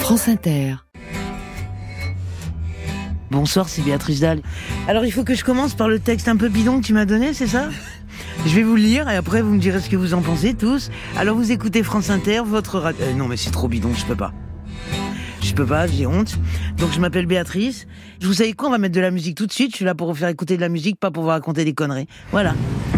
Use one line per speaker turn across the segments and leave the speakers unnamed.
France Inter.
Bonsoir, c'est Béatrice Dalle. Alors il faut que je commence par le texte un peu bidon que tu m'as donné, c'est ça ? Je vais vous le lire et après vous me direz ce que vous en pensez tous. Alors vous écoutez France Inter, votre radio... non mais c'est trop bidon, je peux pas, j'ai honte. Donc je m'appelle Béatrice. Vous savez quoi, on va mettre de la musique tout de suite. Je suis là pour vous faire écouter de la musique, pas pour vous raconter des conneries. Voilà.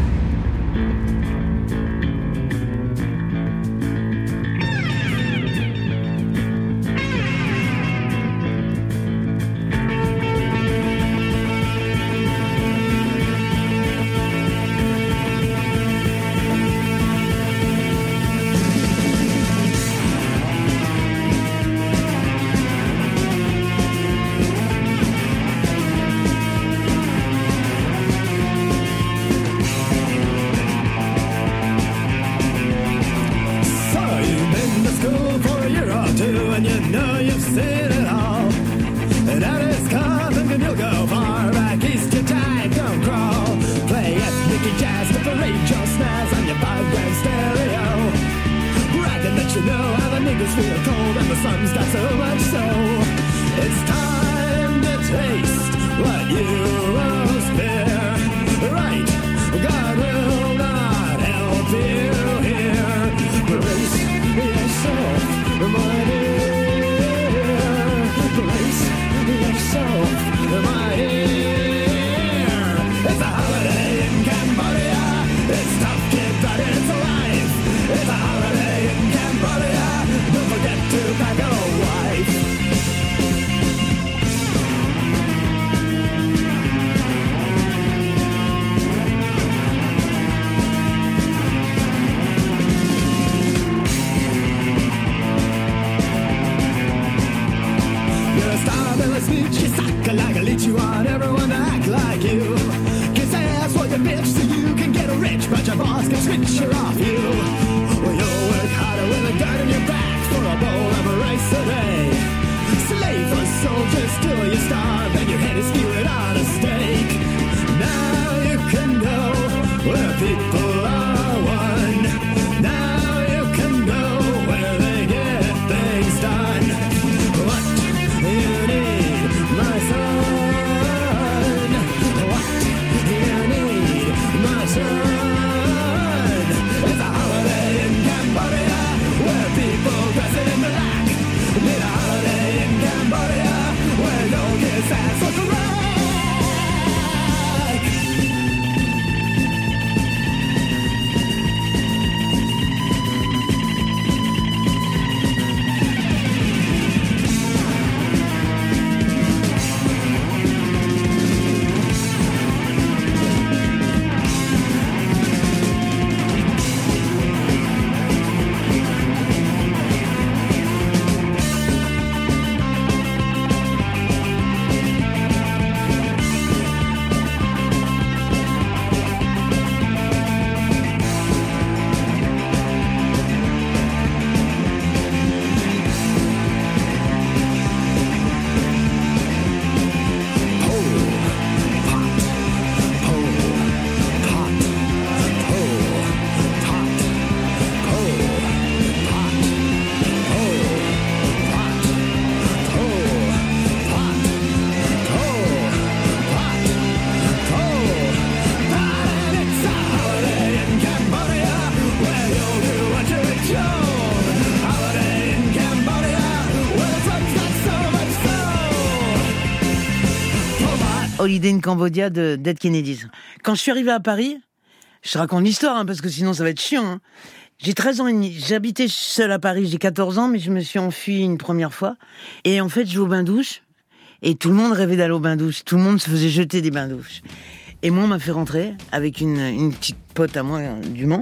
Holiday in Cambodia de Dead Kennedys. Quand je suis arrivé à Paris, je te raconte l'histoire, parce que sinon ça va être chiant. J'ai 13 ans et demi. J'habitais seule à Paris, j'ai 14 ans, mais je me suis enfuie une première fois. Et en fait, je vais au bain-douche, et tout le monde rêvait d'aller au bain-douche. Tout le monde se faisait jeter des bains-douches. Et moi, on m'a fait rentrer avec une petite pote à moi du Mans.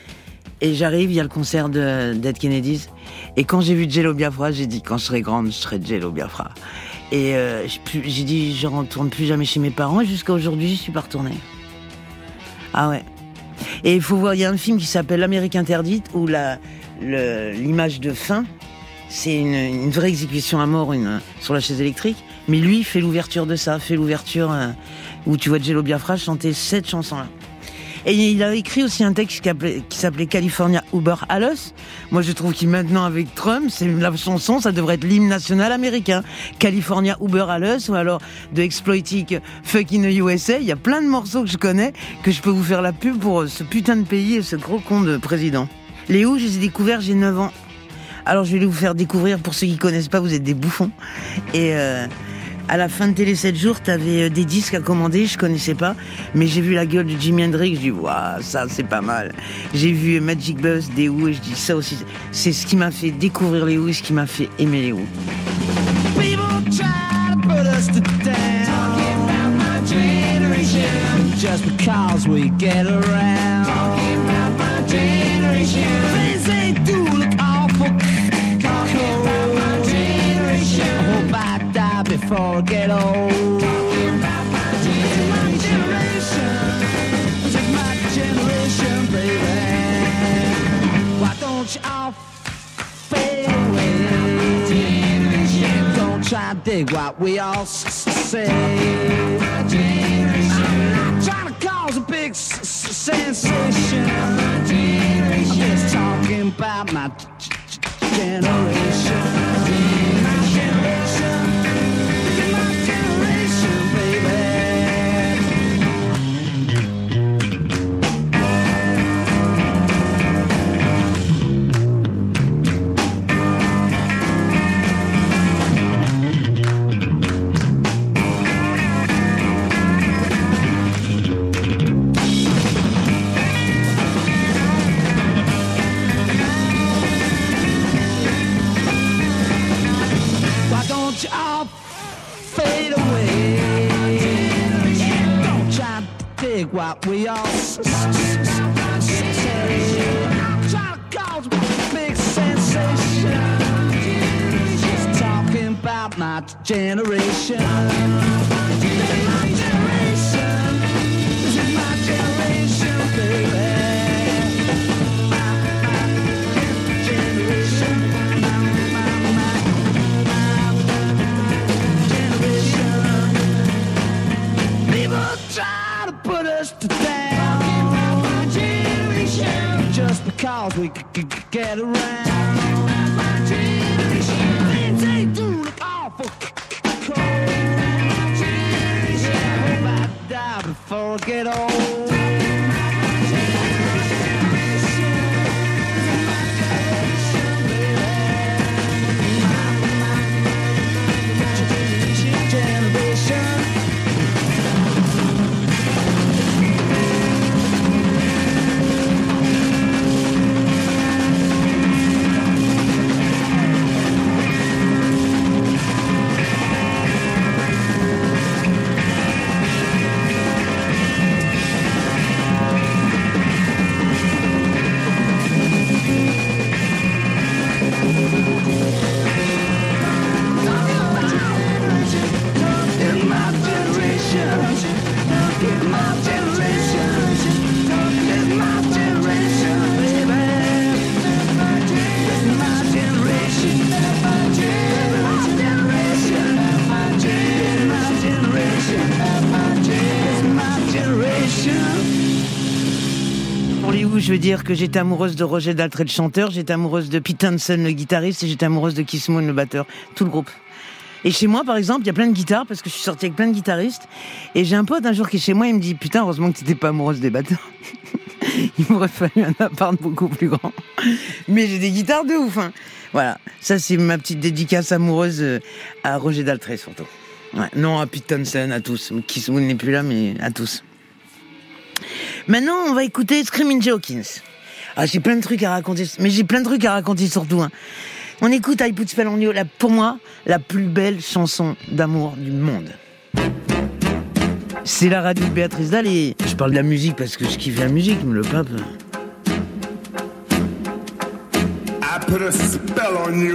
Et j'arrive, il y a le concert de Dead Kennedys. Et quand j'ai vu Jello Biafra, j'ai dit, quand je serai grande, je serai Jello Biafra. Et j'ai dit, je retourne plus jamais chez mes parents. Et jusqu'à aujourd'hui, je suis pas retournée. Ah ouais. Et il faut voir, il y a un film qui s'appelle L'Amérique interdite, où l'image de fin, c'est une vraie exécution à mort sur la chaise électrique. Mais lui, fait l'ouverture de ça, où tu vois Jello Biafra chanter cette chanson-là. Et il a écrit aussi un texte qui s'appelait California Uber Alles. Moi, je trouve qu'il maintenant, avec Trump, c'est la chanson, ça devrait être l'hymne national américain. California Uber Alles, ou alors The Exploiting Fucking USA. Il y a plein de morceaux que je connais, que je peux vous faire la pub pour ce putain de pays et ce gros con de président. Les Who, je les ai découverts, j'ai 9 ans. Alors, je vais vous faire découvrir, pour ceux qui connaissent pas, vous êtes des bouffons. Et, à la fin de Télé 7 jours, t'avais des disques à commander, je connaissais pas, mais j'ai vu la gueule de Jimi Hendrix, je dis waouh, ça c'est pas mal. J'ai vu Magic Bus des Who et je dis ça aussi, c'est ce qui m'a fait découvrir les Who et ce qui m'a fait aimer les Who. Just because we get around. Talking about my generation. Things they do look awful. Talking about my generation. I hope I die before I get old. Talking about my generation. This is my generation, baby. Why don't you all fade away? Don't try to dig what we all say. My generation. Trying to cause a big sensation. I'm just talking about my generation. My generation. My generation, baby. What we all say. I'm trying to cause a big sensation. Just talking about my generation. This is my generation. This is my generation, baby. My generation. My generation. People try to put us to down. Talking about my generation. Just because we could get around. Talking about my generation. Things they do look awful cold. My generation. I hope I die before I get old. Je veux dire que j'étais amoureuse de Roger Daltrey, le chanteur, j'étais amoureuse de Pete Townshend, le guitariste, et j'étais amoureuse de Keith Moon, le batteur, tout le groupe. Et chez moi, par exemple, il y a plein de guitares, parce que je suis sortie avec plein de guitaristes, et j'ai un pote un jour qui est chez moi, il me dit, putain, heureusement que t'étais pas amoureuse des batteurs. Il m'aurait fallu un appart beaucoup plus grand. Mais j'ai des guitares de ouf, hein. Voilà. Ça, c'est ma petite dédicace amoureuse à Roger Daltrey, surtout. Ouais. Non, à Pete Townshend, à tous. Keith Moon n'est plus là, mais à tous. Maintenant, on va écouter Screaming Jay Hawkins. Ah, j'ai plein de trucs à raconter, mais j'ai plein de trucs à raconter surtout, hein. On écoute I Put Spell on You, pour moi, la plus belle chanson d'amour du monde. C'est la radio de Béatrice Dalle et je parle de la musique parce que je kiffe la musique, mais le pape... I put a spell on you.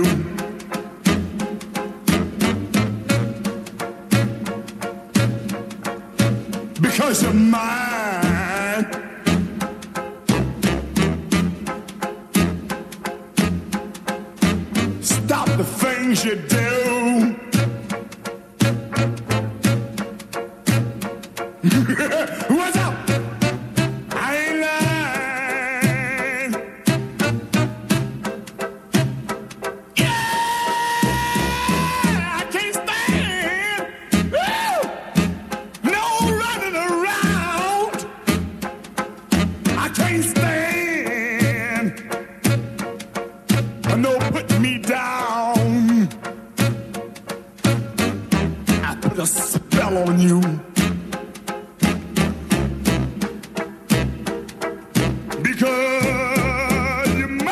Because you're mine. Stop the things you do. What's up? I
a spell on you. Because you're mine.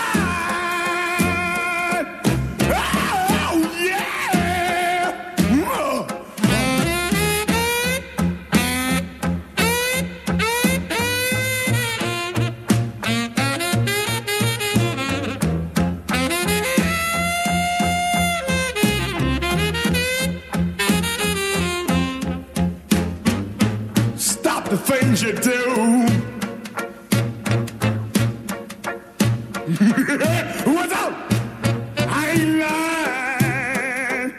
Oh, yeah. Stop the things you do. What's up? I ain't lying.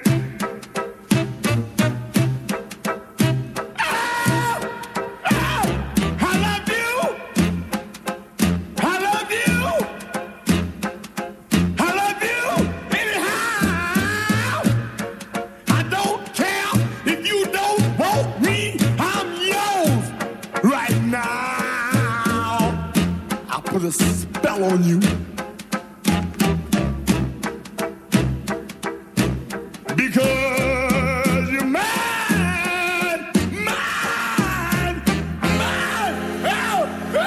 Oh, oh, I love you. I love you. I love you. Anyhow, I don't care if you don't want me. I'm yours right now. I'll put a spell on you. Because you're mine, mine, mine. Oh,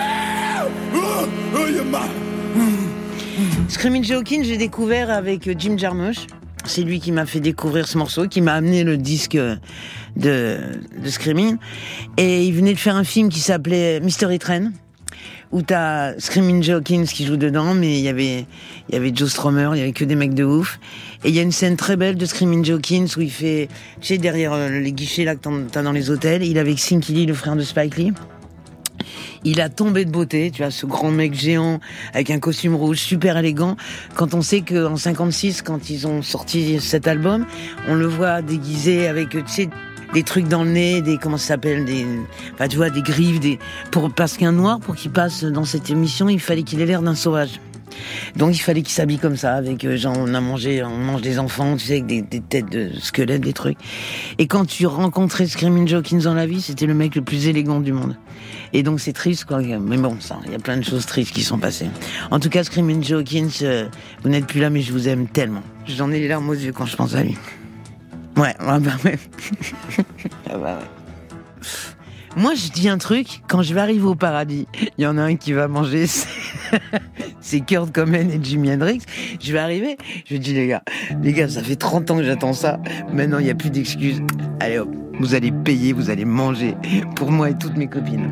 you're mine.
Screaming Jay Hawkins, j'ai découvert avec Jim Jarmusch. C'est lui qui m'a fait découvrir ce morceau, qui m'a amené le disque de Screaming. Et il venait de faire un film qui s'appelait Mystery Train, où t'as Screaming Jay Hawkins qui joue dedans, mais il y avait Joe Strummer, il y avait que des mecs de ouf. Et il y a une scène très belle de Screaming Jay Hawkins où il fait, tu sais, derrière les guichets là que t'as dans les hôtels, il est avec Stinky Lee, le frère de Spike Lee. Il a tombé de beauté, tu vois, ce grand mec géant avec un costume rouge super élégant. Quand on sait qu'en 56, quand ils ont sorti cet album, on le voit déguisé avec, tu sais, des trucs dans le nez, des, comment ça s'appelle, enfin, tu vois, des griffes, parce qu'un noir, pour qu'il passe dans cette émission, il fallait qu'il ait l'air d'un sauvage. Donc il fallait qu'il s'habille comme ça, avec genre on mange des enfants, tu sais, avec des têtes de squelettes, des trucs. Et quand tu rencontrais Screaming Jay Hawkins dans la vie, c'était le mec le plus élégant du monde. Et donc c'est triste, quoi. Mais bon, ça, il y a plein de choses tristes qui sont passées. En tout cas, Screaming Jay Hawkins, vous n'êtes plus là, mais je vous aime tellement. J'en ai les larmes aux yeux quand je pense à lui. Ouais, ah bah ouais. Ah bah ouais. Moi, je dis un truc, quand je vais arriver au paradis, il y en a un qui va manger, c'est Kurt Cobain et Jimi Hendrix. Je vais arriver, je dis les gars, ça fait 30 ans que j'attends ça, maintenant il n'y a plus d'excuses. Allez hop, vous allez payer, vous allez manger, pour moi et toutes mes copines.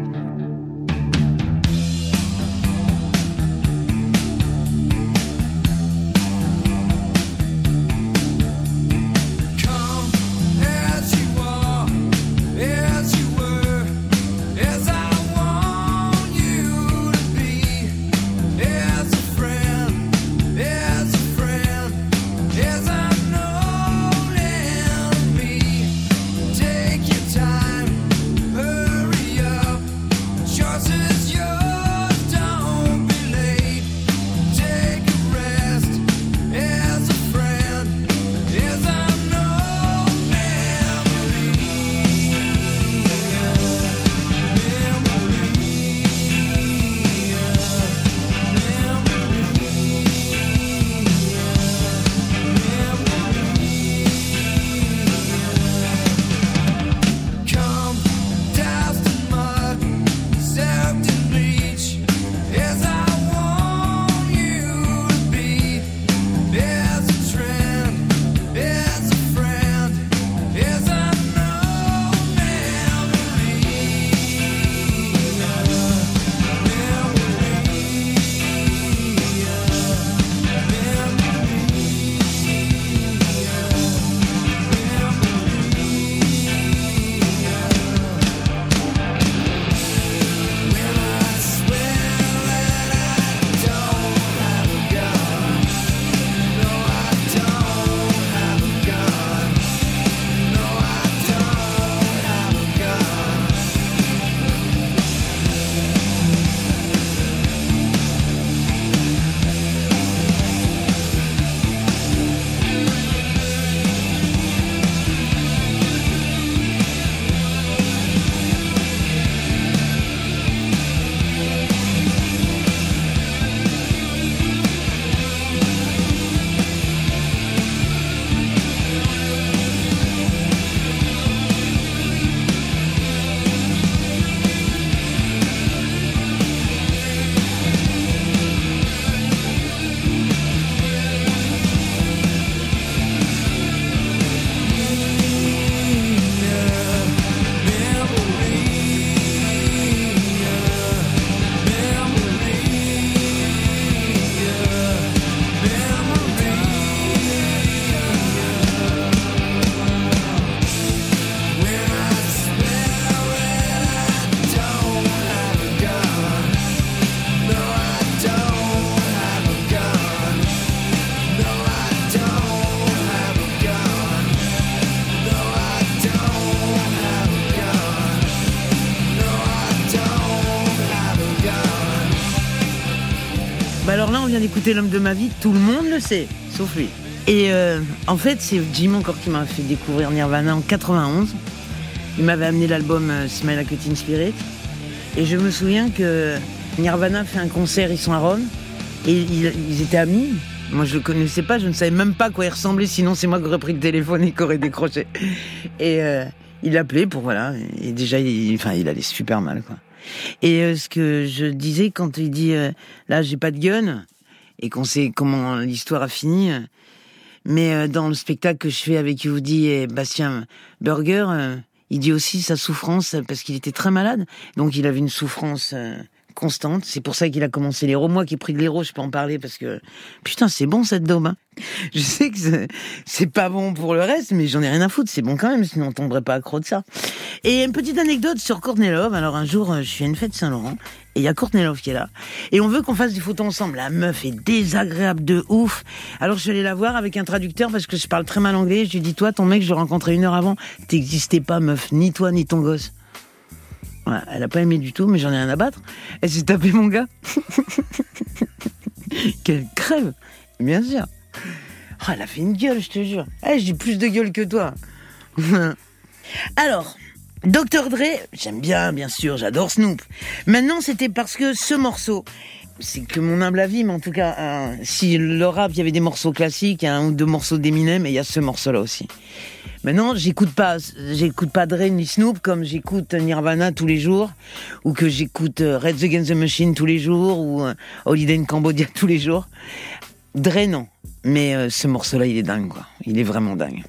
Take your time, hurry up.
là, on vient d'écouter L'homme de ma vie, tout le monde le sait, sauf lui. Et en fait, c'est Jim encore qui m'a fait découvrir Nirvana en 91. Il m'avait amené l'album Smell Like Teen Spirit. Et je me souviens que Nirvana fait un concert, ils sont à Rome, et ils étaient amis. Moi, je le connaissais pas, je ne savais même pas à quoi il ressemblait, sinon c'est moi qui aurais pris le téléphone et qui aurais décroché. Et il appelait pour, voilà, et déjà, il allait super mal, quoi. Et ce que je disais quand il dit, là, j'ai pas de gun, et qu'on sait comment l'histoire a fini, mais dans le spectacle que je fais avec Woody et Bastien Burger, il dit aussi sa souffrance, parce qu'il était très malade, donc il avait une souffrance constante. C'est pour ça qu'il a commencé l'héros. Moi qui ai pris de l'héros, je peux en parler parce que putain, c'est bon cette daube, hein. Je sais que c'est pas bon pour le reste, mais j'en ai rien à foutre. C'est bon quand même, sinon on tomberait pas accro de ça. Et une petite anecdote sur Courtney Love. Alors un jour, je suis à une fête Saint-Laurent et il y a Courtney Love qui est là. Et on veut qu'on fasse des photos ensemble. La meuf est désagréable de ouf. Alors je suis allé la voir avec un traducteur parce que je parle très mal anglais. Je lui dis, toi, ton mec, je l'ai rencontré 1 heure avant. T'existais pas, meuf. Ni toi, ni ton gosse. Voilà, elle a pas aimé du tout, mais j'en ai rien à battre. Elle s'est tapée mon gars. Quelle crève. Bien sûr. Oh, elle a fait une gueule, je te jure. J'ai plus de gueule que toi. Alors, Dr. Dre, j'aime bien sûr, j'adore Snoop. Maintenant, c'était parce que ce morceau, c'est que mon humble avis, mais en tout cas, si le rap, il y avait des morceaux classiques, il y a 1 ou 2 morceaux d'Eminem, et il y a ce morceau-là aussi. Maintenant, j'écoute pas Dre ni Snoop comme j'écoute Nirvana tous les jours, ou que j'écoute Rage Against the Machine tous les jours, ou Holiday in Cambodia tous les jours. Dre, non. Mais ce morceau-là, il est dingue, quoi. Il est vraiment dingue.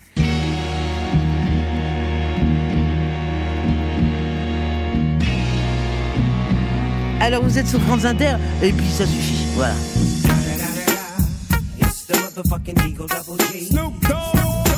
Alors, vous êtes sur France Inter, et puis ça suffit. Voilà.
Snoop Dogg.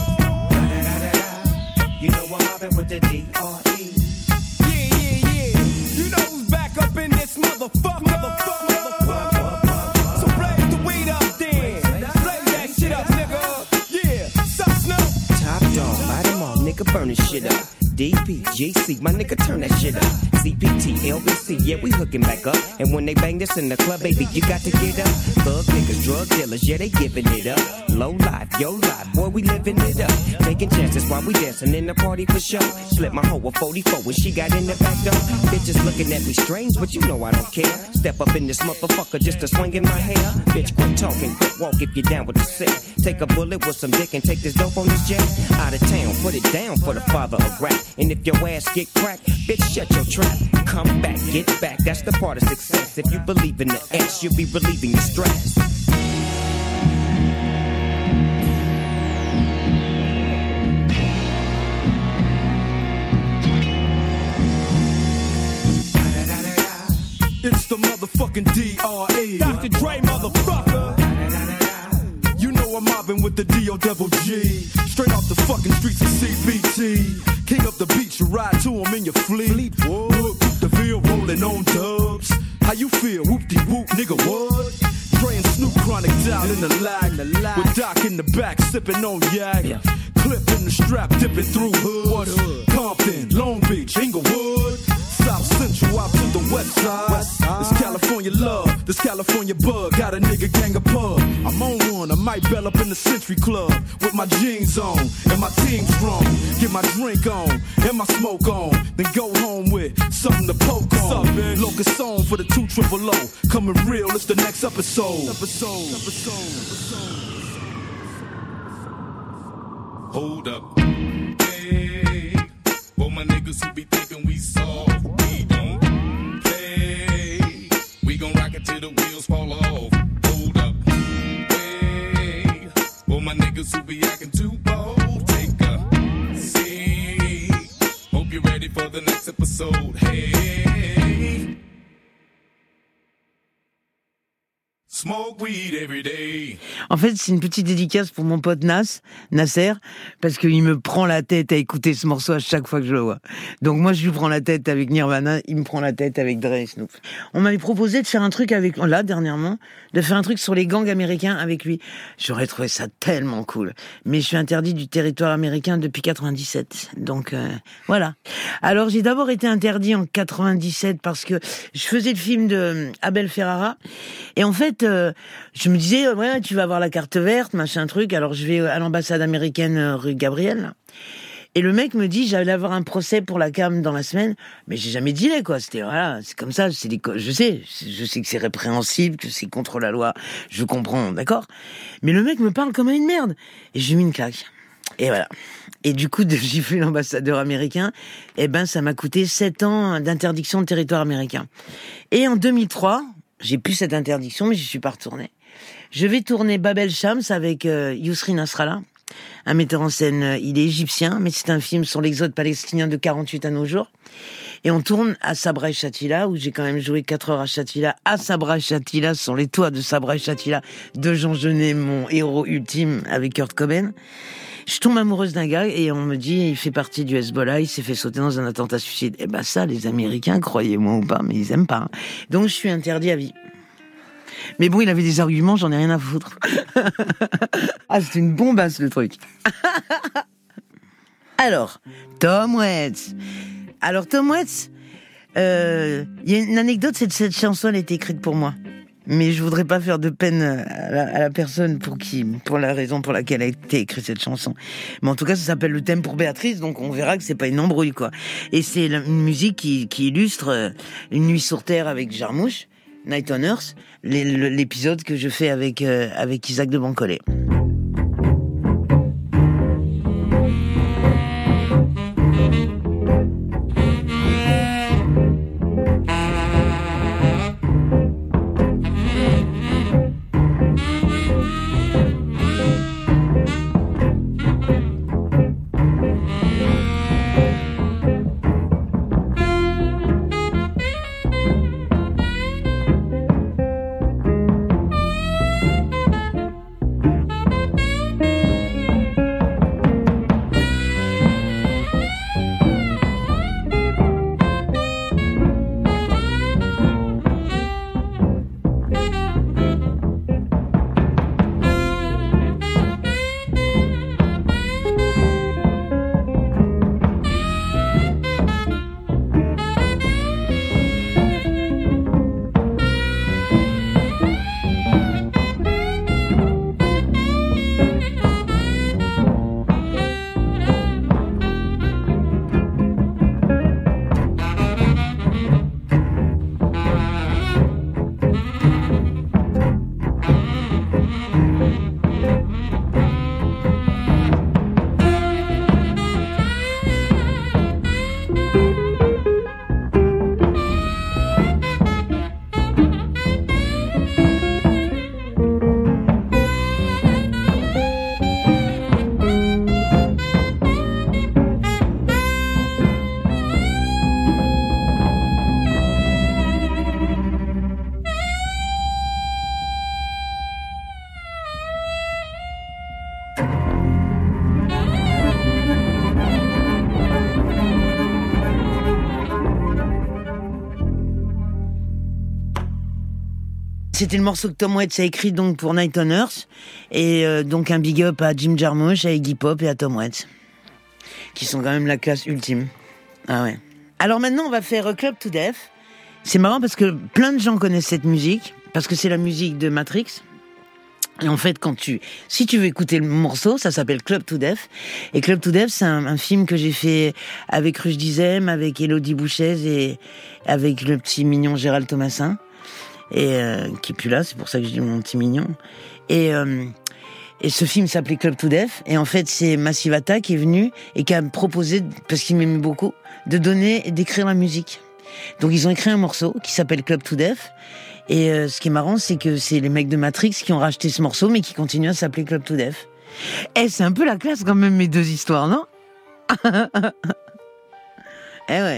You know I'm mobbing with the D.R.E. Yeah. You know who's back up in this motherfucker. So blaze the weed up then. Blaze that shit up, nigga. Yeah, sup, Snoop?
Top dog, light 'em all, nigga, burn this shit up. DP, GC, my nigga, turn that shit up. CPT, LBC, yeah, we hooking back up. And when they bang this in the club, baby, you got to get up. Thug niggas, drug dealers, yeah, they giving it up. Low life, yo life, boy, we living it up. Taking chances while we dancing in the party for show. Slip my hoe a 44 when she got in the back door. Bitches looking at me strange, but you know I don't care. Step up in this motherfucker just to swing in my hair. Bitch, quit talking, quit walk if you're down with the sick. Take a bullet with some dick and take this dope on this jet. Out of town, put it down for the father of rap. And if your ass get cracked, bitch, shut your trap. Come back, get back, that's the part of success. If you believe in the S, you'll be relieving your stress.
It's the motherfucking D.R.E. Dr. Dre, motherfucker. You know I'm mobbing with the D.O.G. Straight off the fucking streets of CBT. King up the beach, you ride to him in your fleet. Look, the field rolling on dubs. How you feel? Whoop-de-whoop, nigga, what? Dre and Snoop Chronic down in the lag. With Doc in the back, sipping on yak. Yeah. Clip in the strap, dipping through hoods. What hood? Compton, Long Beach, Inglewood. South Central out to the west side. This California love, this California bug. Got a nigga gang of pub. I'm on one, I might bell up in the Century Club. With my jeans on, and my team strong. Get my drink on, and my smoke on. Then go home with something to poke on. Locust song for the 2 triple O. Coming real, it's the next episode.
Hold up. Hey, for my niggas who be thinking we soft, we don't play. We gon' rock it till the wheels fall off. Hold up. Hey, for my niggas who be acting too bold, take a seat. Hope you're ready for the next episode. Hey, smoke weed every day.
En fait, c'est une petite dédicace pour mon pote Nasser, parce qu'il me prend la tête à écouter ce morceau à chaque fois que je le vois. Donc moi, je lui prends la tête avec Nirvana, il me prend la tête avec Dre et Snoop. On m'avait proposé de faire un truc avec, là, dernièrement, de faire un truc sur les gangs américains avec lui. J'aurais trouvé ça tellement cool. Mais je suis interdit du territoire américain depuis 97. Donc, voilà. Alors, j'ai d'abord été interdit en 97 parce que je faisais le film de Abel Ferrara. Et en fait, je me disais, ouais, tu vas avoir la carte verte, machin truc. Alors je vais à l'ambassade américaine rue Gabriel. Là. Et le mec me dit, j'allais avoir un procès pour la cam dans la semaine, mais j'ai jamais dealé, quoi. C'était, voilà, c'est comme ça, je sais que c'est répréhensible, que c'est contre la loi, je comprends, d'accord? Mais le mec me parle comme à une merde. Et j'ai mis une claque. Et voilà. Et du coup, de gifler l'ambassadeur américain, ça m'a coûté 7 ans d'interdiction de territoire américain. Et en 2003, j'ai plus cette interdiction, mais j'y suis pas retourné. Je vais tourner Bab el-Shams avec Yousri Nasrallah. Un metteur en scène, il est égyptien, mais c'est un film sur l'exode palestinien de 48 à nos jours. Et on tourne à Sabra et Shatila, où j'ai quand même joué 4 heures à Shatila, à Sabra et Shatila, sur les toits de Sabra et Shatila, de Jean Genet, mon héros ultime, avec Kurt Cobain. Je tombe amoureuse d'un gars, et on me dit, il fait partie du Hezbollah, il s'est fait sauter dans un attentat suicide. Ça, les Américains, croyez-moi ou pas, mais ils aiment pas. Donc je suis interdit à vie. Mais bon, il avait des arguments, j'en ai rien à foutre. C'est une bombasse, le truc. Alors, Tom Waits. Il y a une anecdote, c'est que cette chanson, elle a été écrite pour moi. Mais je voudrais pas faire de peine à la personne pour la raison pour laquelle a été écrite cette chanson. Mais en tout cas, ça s'appelle Le thème pour Béatrice, donc on verra que c'est pas une embrouille, quoi. Et c'est une musique qui illustre Une nuit sur terre avec Jarmouche, Night on Earth, l'épisode que je fais avec Isaac de Bancolé. C'était le morceau que Tom Waits a écrit donc pour Night on Earth, et donc un big up à Jim Jarmusch, à Iggy Pop et à Tom Waits, qui sont quand même la classe ultime. Ah ouais. Alors maintenant on va faire Club to Death. C'est marrant parce que plein de gens connaissent cette musique, parce que c'est la musique de Matrix. Et en fait, si tu veux écouter le morceau, ça s'appelle Club to Death. Et Club to Death, c'est un film que j'ai fait avec Ruche Dizem, avec Élodie Bouchez et avec le petit mignon Gérald Thomasin. Et qui est plus là, c'est pour ça que je dis mon petit mignon. Et ce film s'appelait Club to Death. Et en fait, c'est Massive Attack qui est venu et qui a proposé, parce qu'il m'aimait beaucoup, de donner et d'écrire la musique. Donc ils ont écrit un morceau qui s'appelle Club to Death. Et ce qui est marrant, c'est que c'est les mecs de Matrix qui ont racheté ce morceau, mais qui continuent à s'appeler Club to Death. C'est un peu la classe quand même, mes deux histoires, non? Ouais.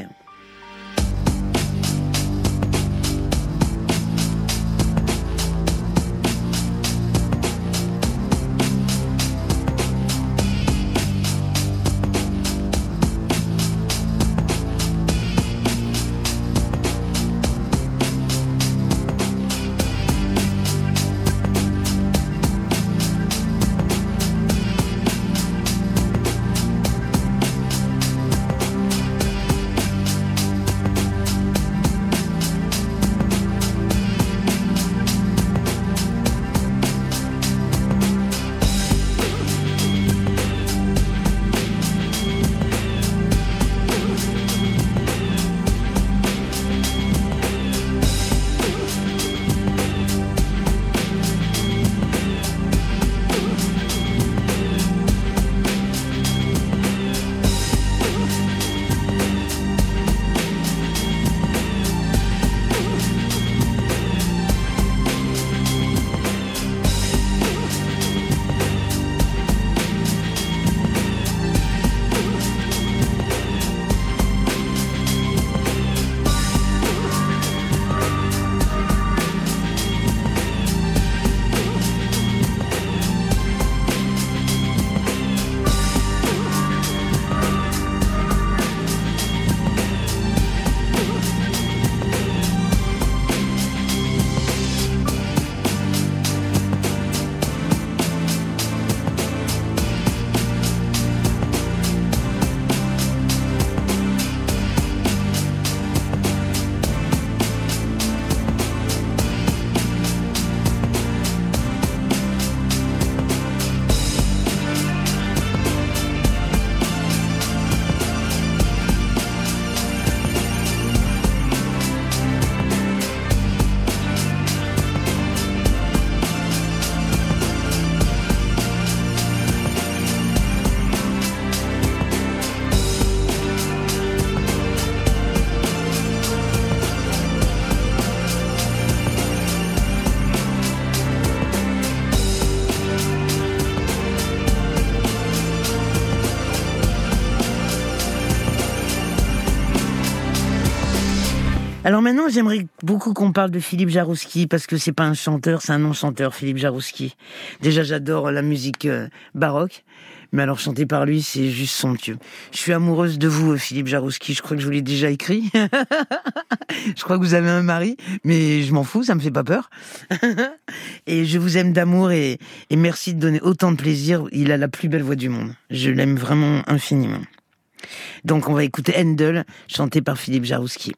Alors maintenant, j'aimerais beaucoup qu'on parle de Philippe Jarouski, parce que c'est pas un chanteur, c'est un non-chanteur, Philippe Jarouski. Déjà, j'adore la musique baroque, mais alors chanter par lui, c'est juste somptueux. Je suis amoureuse de vous, Philippe Jarouski, je crois que je vous l'ai déjà écrit. Je crois que vous avez un mari, mais je m'en fous, ça me fait pas peur. Et je vous aime d'amour et merci de donner autant de plaisir. Il a la plus belle voix du monde. Je l'aime vraiment infiniment. Donc on va écouter Handel, chanté par Philippe Jarouski.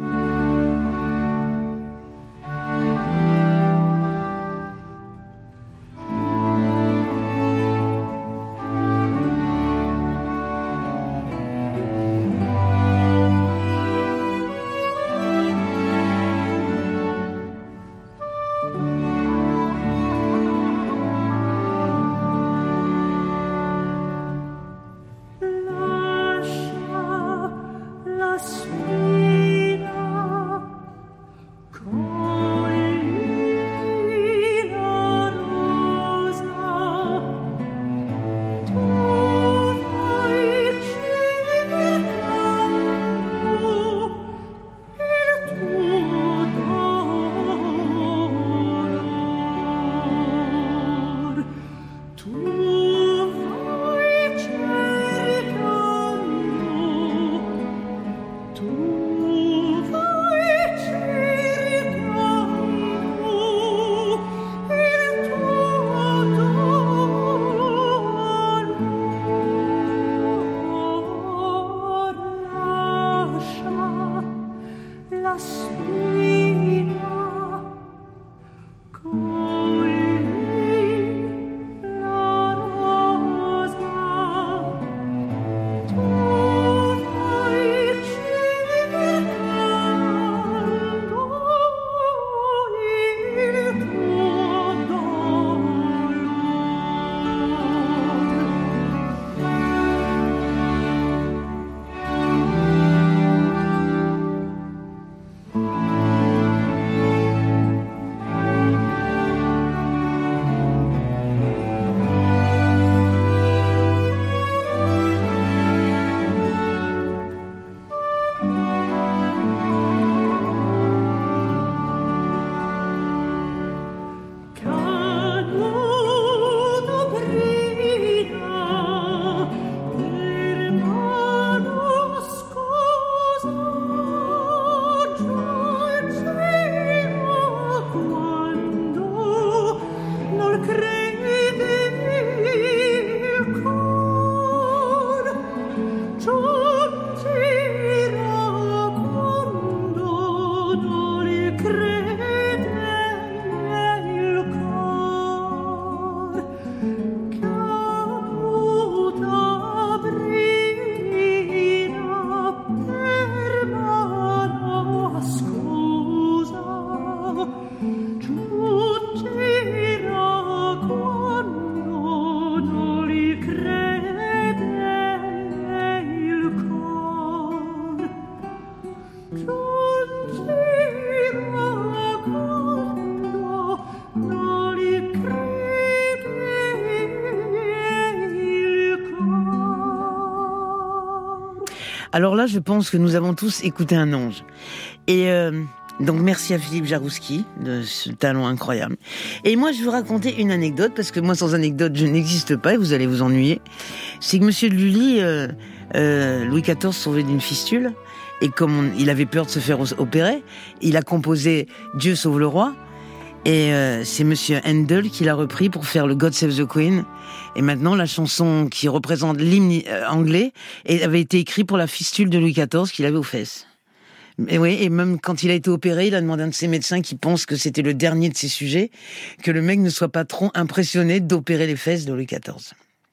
Alors là, je pense que nous avons tous écouté un ange. Et donc merci à Philippe Jarouski de ce talent incroyable. Et moi, je vais vous raconter une anecdote, parce que moi, sans anecdote, je n'existe pas et vous allez vous ennuyer. C'est que Monsieur de Lully, Louis XIV sauvé d'une fistule, et comme il avait peur de se faire opérer, il a composé Dieu sauve le roi. Et c'est Monsieur Handel qui l'a repris pour faire le God Save the Queen. Et maintenant, la chanson qui représente l'hymne anglais avait été écrite pour la fistule de Louis XIV qu'il avait aux fesses. Et oui, et même quand il a été opéré, il a demandé à un de ses médecins qui pense que c'était le dernier de ses sujets, que le mec ne soit pas trop impressionné d'opérer les fesses de Louis XIV.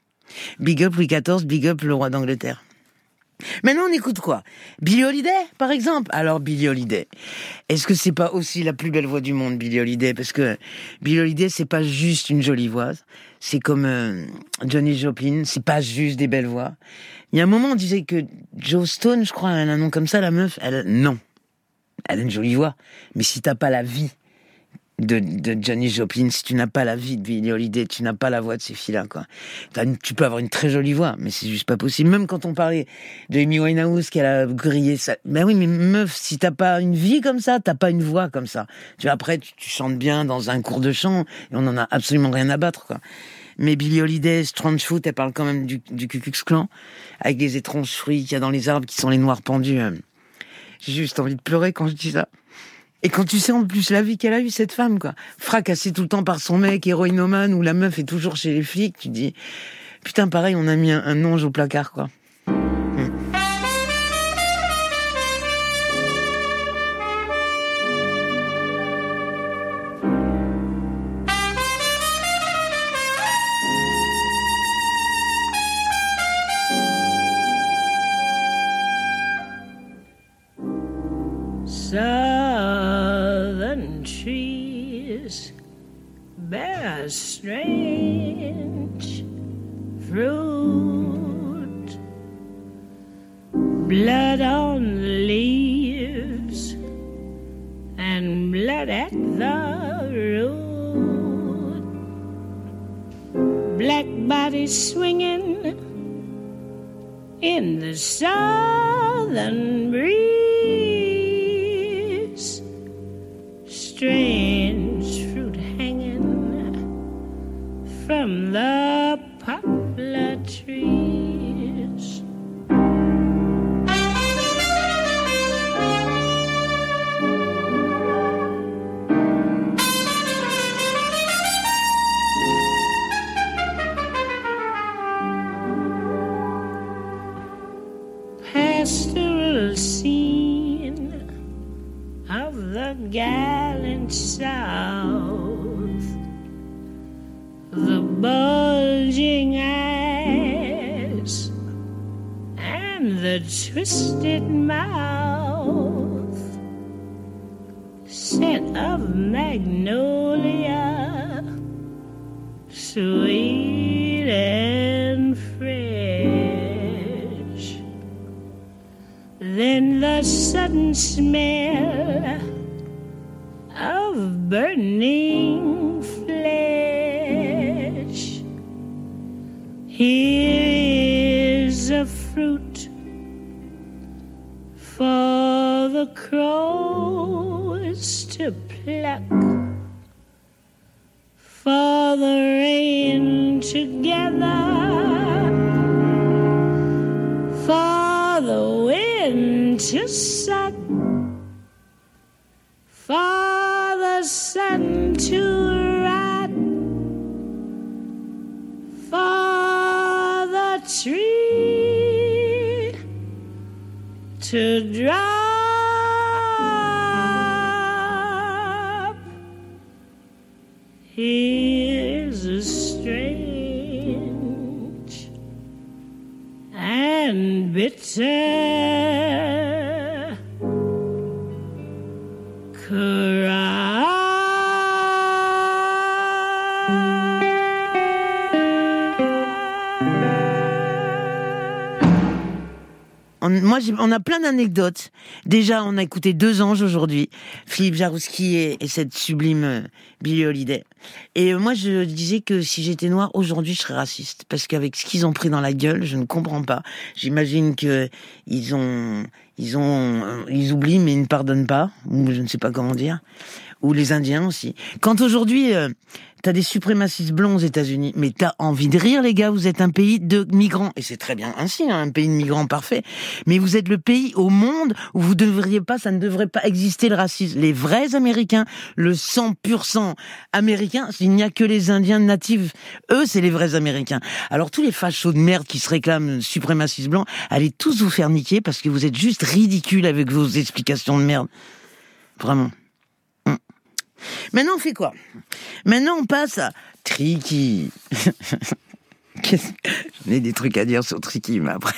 Big up Louis XIV, big up le roi d'Angleterre. Maintenant, on écoute quoi? Billie Holiday, par exemple. Alors, Billie Holiday. Est-ce que c'est pas aussi la plus belle voix du monde, Billie Holiday? Parce que Billie Holiday, c'est pas juste une jolie voix. C'est comme Johnny Joplin. C'est pas juste des belles voix. Il y a un moment, on disait que Jo Stone, je crois, elle a un nom comme ça, la meuf. Non. Elle a une jolie voix. Mais si t'as pas la vie de Janis Joplin, si tu n'as pas la vie de Billie Holiday, tu n'as pas la voix de ces filles-là, quoi. Tu peux avoir une très jolie voix, mais c'est juste pas possible. Même quand on parlait de Amy Winehouse, qu'elle a grillé ça. Ben oui, mais meuf, si t'as pas une vie comme ça, t'as pas une voix comme ça. Tu vois, après, tu chantes bien dans un cours de chant, et on en a absolument rien à battre, quoi. Mais Billie Holiday, Strangefoot, elle parle quand même du Ku Klux Klan, avec les étranges fruits qu'il y a dans les arbres qui sont les noirs pendus. J'ai juste envie de pleurer quand je dis ça. Et quand tu sais en plus la vie qu'elle a eue, cette femme, quoi. Fracassée tout le temps par son mec, héroïnomane, où la meuf est toujours chez les flics, tu dis, putain, pareil, on a mis un ange au placard, quoi.
Southern trees bear strange fruit, blood on the leaves and blood at the root, black bodies swinging in the southern breeze. Strange fruit hanging from the poplar trees. Pastoral scene of the gallant South, the bulging eyes and the twisted mouth, scent of magnolia, sweet and fresh. Then the sudden smell of burning flesh. Here is a fruit for the crows to pluck, for the rain to gather, for the wind to suck, for the sun to rot, for the tree to drop. Here's a strange and bitter
on a plein d'anecdotes. Déjà, on a écouté 2 anges aujourd'hui, Philippe Jarouski et cette sublime Billie Holiday. Et moi, je disais que si j'étais noire, aujourd'hui, je serais raciste. Parce qu'avec ce qu'ils ont pris dans la gueule, je ne comprends pas. J'imagine que ils oublient, mais ils ne pardonnent pas. Ou je ne sais pas comment dire. Ou les Indiens aussi. Quand aujourd'hui, t'as des suprémacistes blancs aux États-Unis, mais t'as envie de rire, les gars, vous êtes un pays de migrants. Et c'est très bien ainsi, un pays de migrants parfait. Mais vous êtes le pays au monde où ça ne devrait pas exister le racisme. Les vrais Américains, le 100% américain, il n'y a que les Indiens natifs. Eux, c'est les vrais Américains. Alors tous les fachos de merde qui se réclament suprémacistes blancs, allez tous vous faire niquer parce que vous êtes juste ridicules avec vos explications de merde. Vraiment. Maintenant, on fait quoi? Maintenant, on passe à Tricky. J'en ai des trucs à dire sur Tricky, mais après.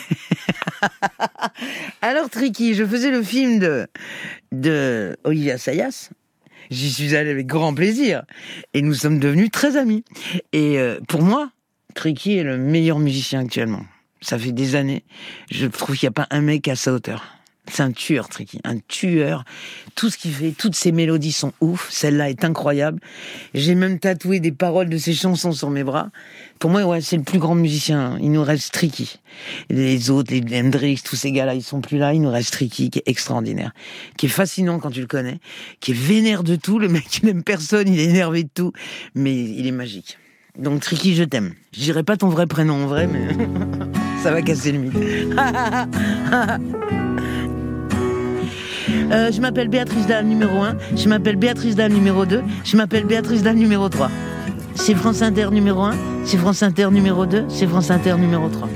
Alors, Tricky, je faisais le film de Olivier Assayas. J'y suis allé avec grand plaisir. Et nous sommes devenus très amis. Et pour moi, Tricky est le meilleur musicien actuellement. Ça fait des années. Je trouve qu'il n'y a pas un mec à sa hauteur. C'est un tueur, Tricky, un tueur. Tout ce qu'il fait, toutes ses mélodies sont ouf. Celle-là est incroyable. J'ai même tatoué des paroles de ses chansons sur mes bras. Pour moi, ouais, c'est le plus grand musicien. Il nous reste Tricky. Les autres, les Hendrix, tous ces gars-là, ils sont plus là. Il nous reste Tricky, qui est extraordinaire, qui est fascinant quand tu le connais, qui est vénère de tout. Le mec, il n'aime personne, il est énervé de tout, mais il est magique. Donc Tricky, je t'aime. Je dirais pas ton vrai prénom en vrai, mais ça va casser le mythe. Je m'appelle Béatrice Dalle numéro 1, je m'appelle Béatrice Dalle numéro 2, je m'appelle Béatrice Dalle numéro 3. C'est France Inter numéro 1, c'est France Inter numéro 2, c'est France Inter numéro 3.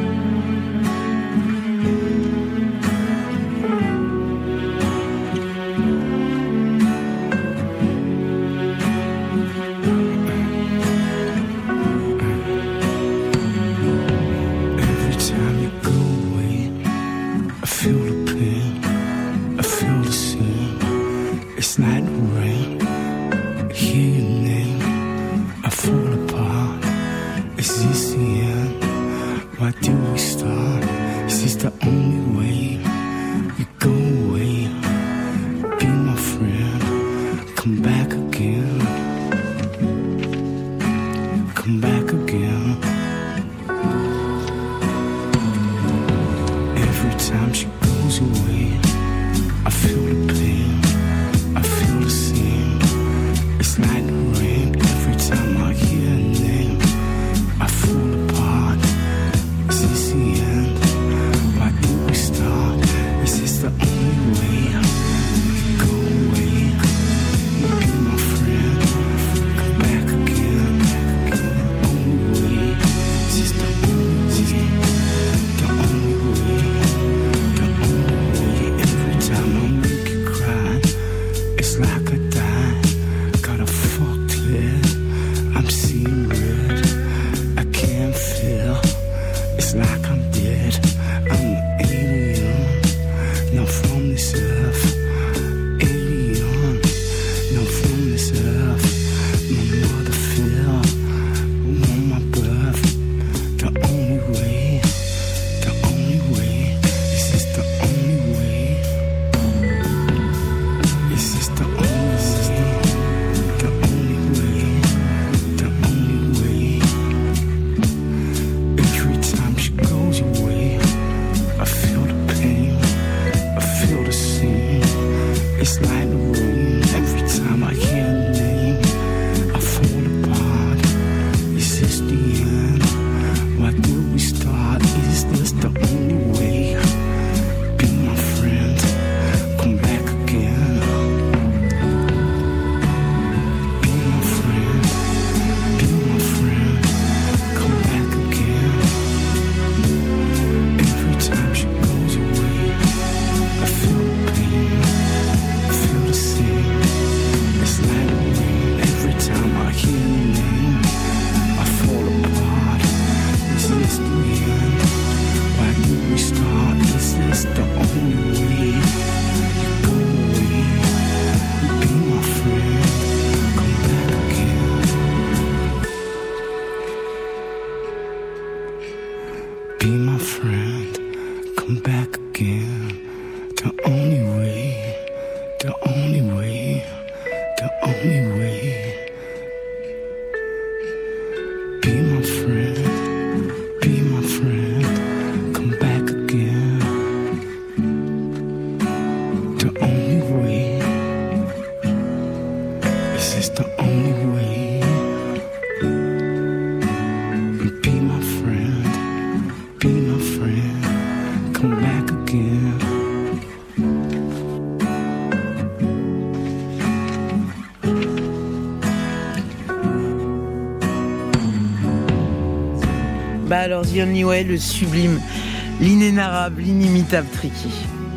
Alors The Only Way, le sublime, l'inénarrable, l'inimitable Tricky.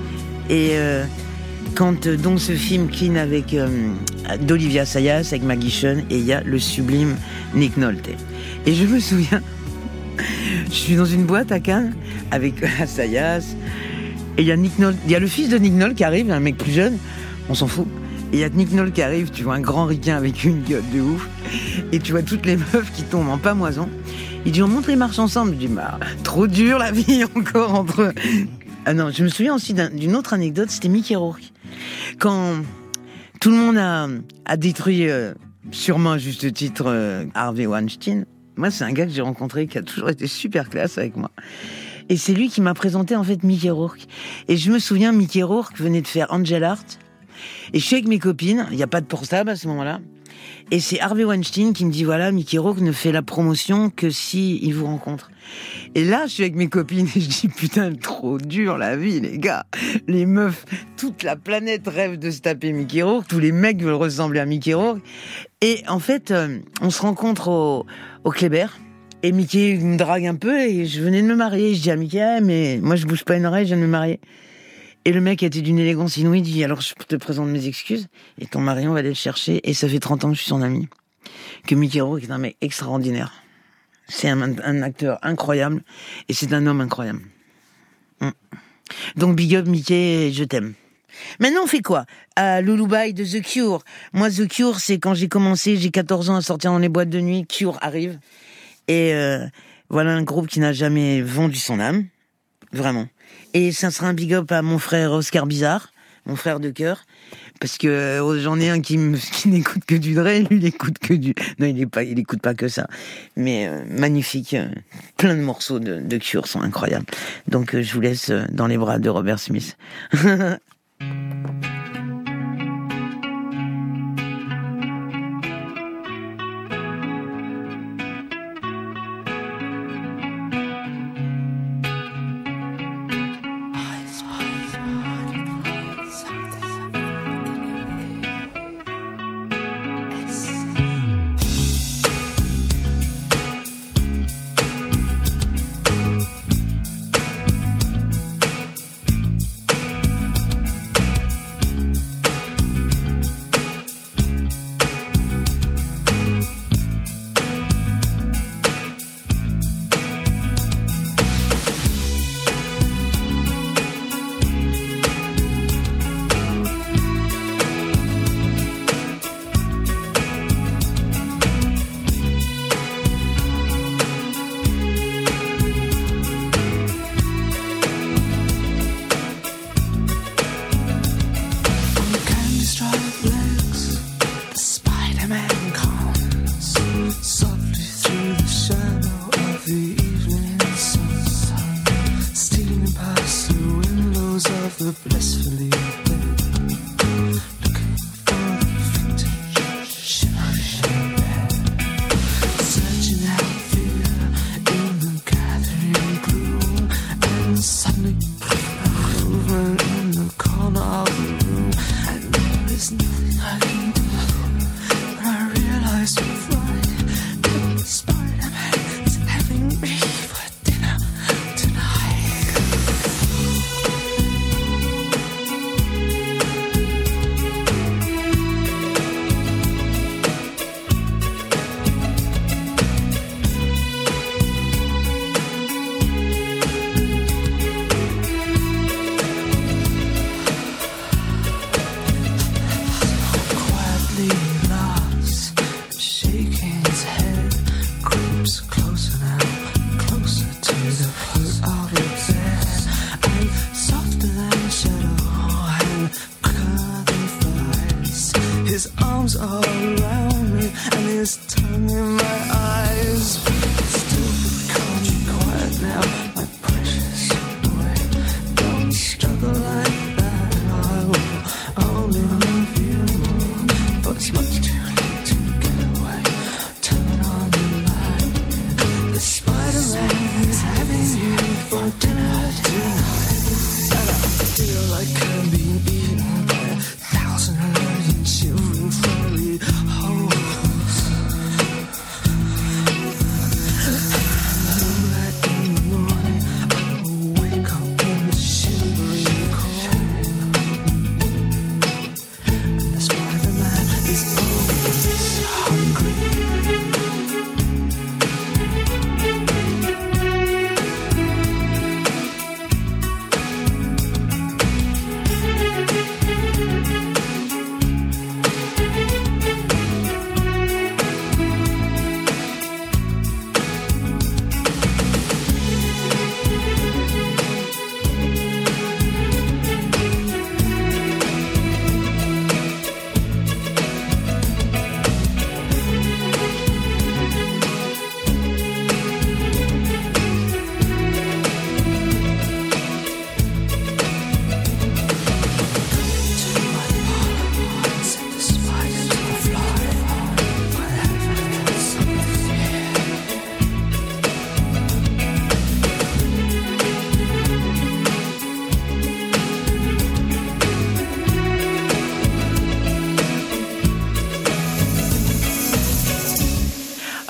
Et quand donc ce film Clean avec d'Olivia Assayas, avec Maggie Cheung, et il y a le sublime Nick Nolte. Et je me souviens, je suis dans une boîte à Cannes avec Assayas, et il y a Nick Nolte, il y a le fils de Nick Nolte qui arrive, un mec plus jeune, on s'en fout. Et il y a Nick Nolte qui arrive, tu vois un grand ricain avec une gueule de ouf, et tu vois toutes les meufs qui tombent en pamoison. Il dit on monte les marches ensemble. Je dis trop dur la vie encore entre Ah non, je me souviens aussi d'une autre anecdote, c'était Mickey Rourke. Quand tout le monde a détruit, sûrement à juste titre, Harvey Weinstein, moi c'est un gars que j'ai rencontré qui a toujours été super classe avec moi. Et c'est lui qui m'a présenté en fait Mickey Rourke. Et je me souviens, Mickey Rourke venait de faire Angel Heart. Et je suis avec mes copines, il n'y a pas de portable à ce moment-là. Et c'est Harvey Weinstein qui me dit, voilà, Mickey Rourke ne fait la promotion que si il vous rencontre. Et là, je suis avec mes copines et je dis, putain, trop dur la vie, les gars. Les meufs, toute la planète rêve de se taper Mickey Rourke. Tous les mecs veulent ressembler à Mickey Rourke. Et en fait, on se rencontre au Kléber. Et Mickey me drague un peu et je venais de me marier. Je dis à Mickey, mais moi je bouge pas une oreille, je viens de me marier. Et le mec était d'une élégance inouïe, il dit, alors je te présente mes excuses, et ton mari, on va aller le chercher, et ça fait 30 ans que je suis son ami. Que Mickey Rourke est un mec extraordinaire. C'est un acteur incroyable, et c'est un homme incroyable. Donc big up Mickey, je t'aime. Maintenant on fait quoi? Lullaby de The Cure. Moi The Cure, c'est quand j'ai commencé, j'ai 14 ans à sortir dans les boîtes de nuit, Cure arrive. Et voilà un groupe qui n'a jamais vendu son âme, vraiment. Et ça sera un big up à mon frère Oscar Bizarre, mon frère de cœur, parce que j'en ai un qui n'écoute que du Dre, lui il écoute que du... Non, il écoute pas que ça. Mais magnifique, plein de morceaux de Cure sont incroyables. Donc je vous laisse dans les bras de Robert Smith.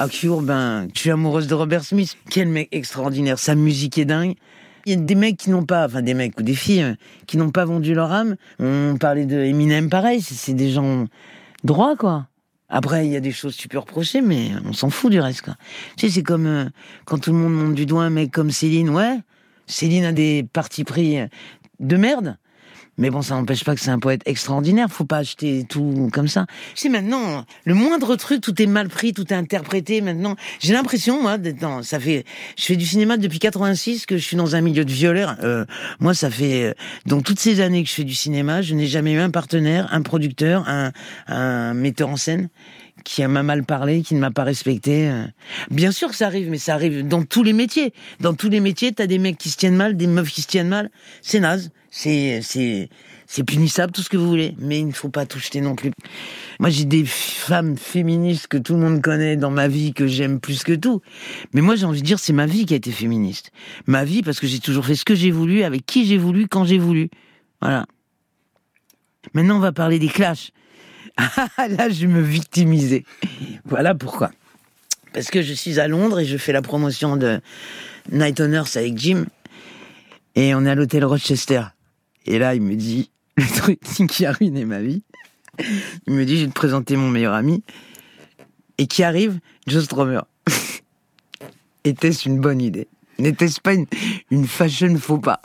Cure, ben, je suis amoureuse de Robert Smith. Quel mec extraordinaire. Sa musique est dingue. Il y a des mecs qui n'ont pas, enfin des mecs ou des filles qui n'ont pas vendu leur âme. On parlait de Eminem, pareil. C'est des gens droits, quoi. Après, il y a des choses que tu peux reprocher, mais on s'en fout du reste, quoi. Tu sais, c'est comme quand tout le monde monte du doigt un mec comme Céline. Ouais, Céline a des partis pris de merde. Mais bon, ça n'empêche pas que c'est un poète extraordinaire. Faut pas acheter tout comme ça. Tu sais, maintenant, le moindre truc, tout est mal pris, tout est interprété. Maintenant, j'ai l'impression, moi, d'être dans, je fais du cinéma depuis 86, que je suis dans un milieu de violeurs. Moi, ça fait, donc toutes ces années que je fais du cinéma, je n'ai jamais eu un partenaire, un producteur, un metteur en scène qui m'a mal parlé, qui ne m'a pas respecté. Bien sûr que ça arrive, mais ça arrive dans tous les métiers. Dans tous les métiers, t'as des mecs qui se tiennent mal, des meufs qui se tiennent mal. C'est naze. C'est punissable, tout ce que vous voulez. Mais il ne faut pas tout jeter non plus. Moi, j'ai des femmes féministes que tout le monde connaît dans ma vie, que j'aime plus que tout. Mais moi, j'ai envie de dire, c'est ma vie qui a été féministe. Ma vie, parce que j'ai toujours fait ce que j'ai voulu, avec qui j'ai voulu, quand j'ai voulu. Voilà. Maintenant, on va parler des clashs. Là, je me victimisais. Voilà pourquoi. Parce que je suis à Londres et je fais la promotion de Night on Earth avec Jim. Et on est à l'hôtel Rochester. Et là, il me dit, le truc qui a ruiné ma vie, il me dit, je vais te présenter mon meilleur ami. Et qui arrive, Joe Strummer. Était-ce une bonne idée? N'était-ce pas une fashion faux pas?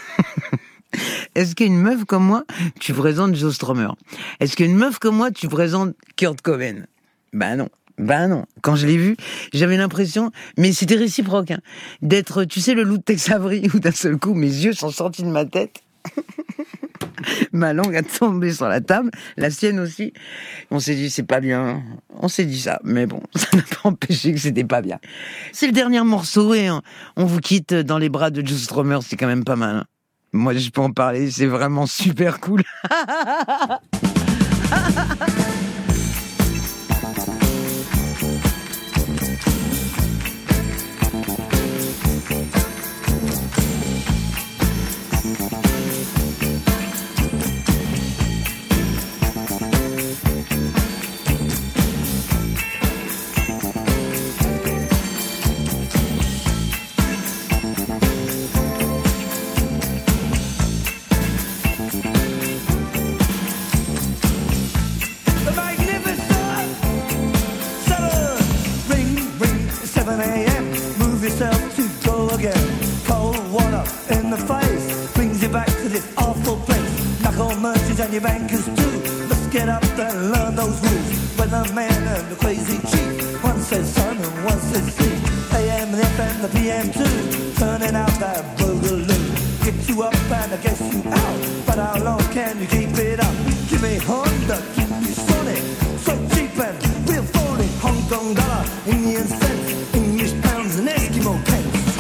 Est-ce qu'une meuf comme moi, tu présentes Joe Strummer? Est-ce qu'une meuf comme moi, tu présentes Kurt Cobain? Ben non. Quand je l'ai vu, j'avais l'impression, mais c'était réciproque, hein, d'être, tu sais, le loup de Tex Avery, où d'un seul coup, mes yeux sont sortis de ma tête. Ma langue a tombé sur la table, la sienne aussi. On s'est dit, c'est pas bien. On s'est dit ça, mais bon, ça n'a pas empêché que c'était pas bien. C'est le dernier morceau et on vous quitte dans les bras de Joe Strummer, c'est quand même pas mal, hein. Moi, je peux en parler, c'est vraiment super cool.
And your bankers too. Let's get up and learn those rules. Weatherman and the crazy chief. One says sun and one says sea. AM and FM, the PM too. Turning out that boogaloo. Get you up and I guess you out. But how long can you keep it up? Give me Honda, keep me Sonic. So cheap and real phony. Hong Kong dollar, Indian cents, English pounds and Eskimo pence.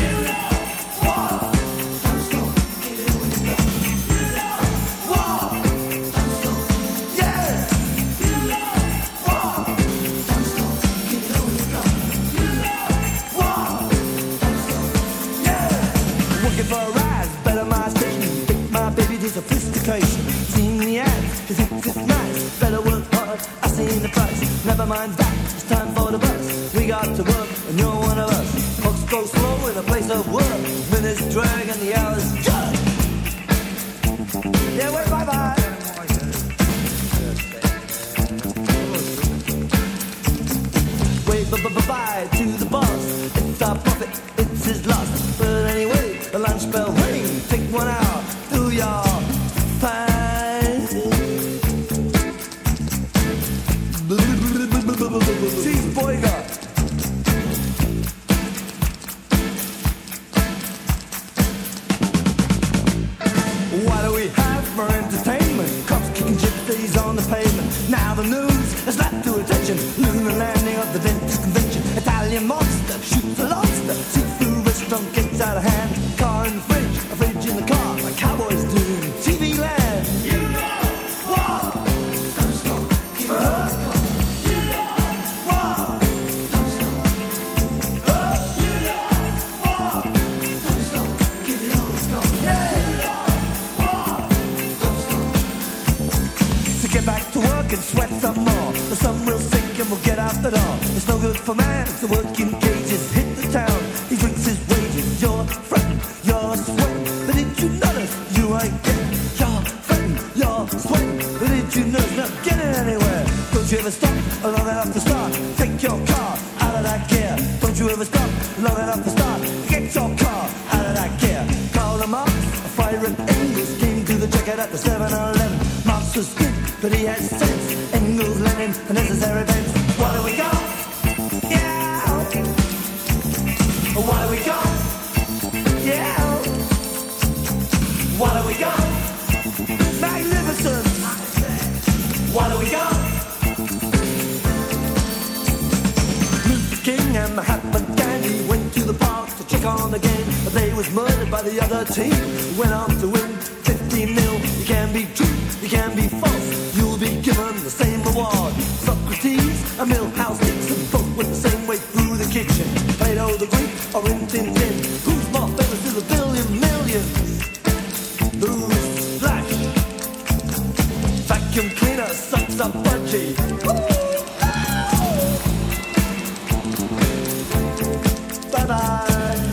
Sophistication, seen the ads, cause it's nice. Better work hard, I seen the price. Never mind that, it's time for the bus. We got to work, and you're one of us. Clocks go slow in a place of work. Minutes drag and the hours judge. Yeah, wait, bye-bye. Wait, bye-bye to the boss. It's our profit, it's his loss. But anyway, the lunch bell ring. Take 1 hour, do your Cheese Boyga. What do we have for entertainment? Cops kicking gypsies on the pavement. Now the news has left to attention. Lunar landing of the dentist convention. Italian monster shoots a lobster. Seafood restaurant gets out of hand. Car in the fridge, a fridge in the car. Like cowboys do in TV land. You know what? Don't stop, keep it up. Get back to work and sweat some more. The sun will sink and we'll get out the door. It's no good for man, it's the working cages. Hit the town, he drinks his wages. You're fretting, you're sweating, but did you notice you ain't getting? You're fretting, you're sweating, but did you notice not getting anywhere? Don't you ever stop long enough to start? Take your car out of that gear. Don't you ever stop long enough to start? Get your car out of that gear. Karl Marx, a fire and Engels came to the checkout at the 7-Eleven. Marx was good, but he had sense. Engels, Lenin, the necessary events. What do we got? Yeah. What do we got? Yeah. What do we got? Magnificent. What do we got? Luther King and Mahatma Gandhi went to the park to check on the game, but they was murdered by the other team. Went on to win 15 mil. You can be true, you can be false. You'll be given the same reward. Socrates and Milhouse Dixon both went the same way through the kitchen. Plato the Greek or Rin Tin Tin. Who's more famous to the billion millions? Who's Flash? Vacuum cleaner sucks up budgie. Bye bye.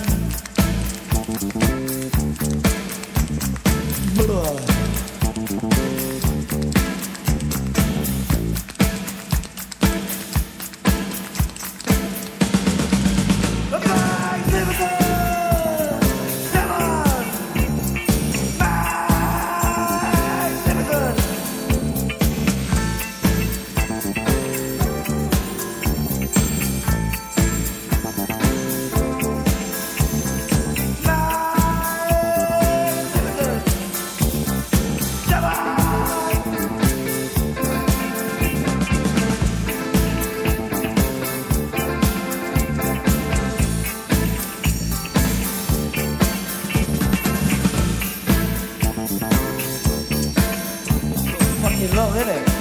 Long, isn't it?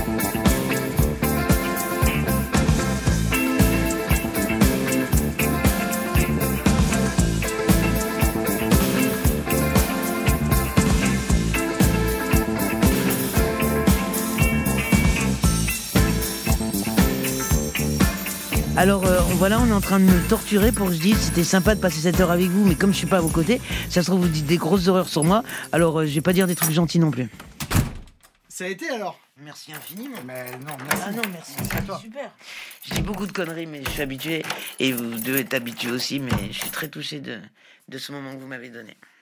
Alors voilà, on est en train de me torturer pour que je dise c'était sympa de passer cette heure avec vous, mais comme je suis pas à vos côtés, ça se trouve vous dites des grosses horreurs sur moi, alors je vais pas dire des trucs gentils non plus.
Ça a été alors?
Merci infiniment.
Mais non, merci.
Ah non, merci,
à toi.
Super. Je dis beaucoup de conneries, mais je suis habitué, et vous devez être habitué aussi, mais je suis très touché de ce moment que vous m'avez donné.